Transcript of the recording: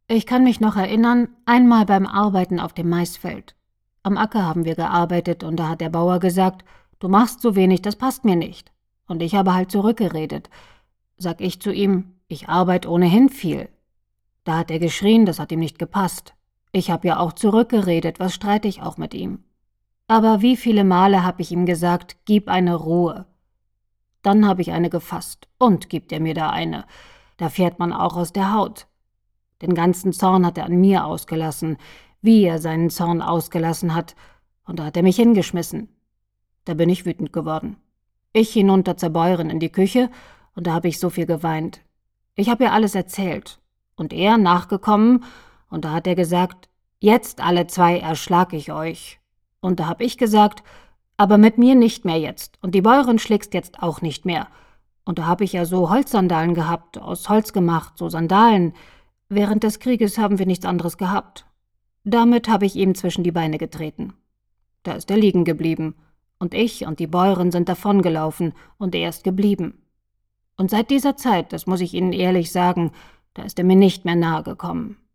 Ich kann mich noch erinnern, einmal beim Arbeiten auf dem Maisfeld. Am Acker haben wir gearbeitet und da hat der Bauer gesagt, du machst so wenig, das passt mir nicht. Und ich habe halt zurückgeredet. Sag ich zu ihm, ich arbeite ohnehin viel. Da hat er geschrien, das hat ihm nicht gepasst. Ich habe ja auch zurückgeredet, was streite ich auch mit ihm? Aber wie viele Male habe ich ihm gesagt, gib eine Ruhe. Dann habe ich eine gefasst und gibt er mir da eine. Da fährt man auch aus der Haut. Den ganzen Zorn hat er an mir ausgelassen, wie er seinen Zorn ausgelassen hat, und da hat er mich hingeschmissen. Da bin ich wütend geworden. Ich hinunter zur Bäuerin in die Küche, und da habe ich so viel geweint. Ich habe ihr alles erzählt. Und er nachgekommen, und da hat er gesagt, jetzt alle zwei erschlag ich euch. Und da habe ich gesagt, aber mit mir nicht mehr jetzt, und die Bäuerin schlägst jetzt auch nicht mehr. Und da habe ich ja so Holzsandalen gehabt, aus Holz gemacht, so Sandalen. Während des Krieges haben wir nichts anderes gehabt. Damit habe ich ihm zwischen die Beine getreten. Da ist er liegen geblieben. Und ich und die Bäuerin sind davongelaufen und er ist geblieben. Und seit dieser Zeit, das muss ich Ihnen ehrlich sagen, da ist er mir nicht mehr nahe gekommen.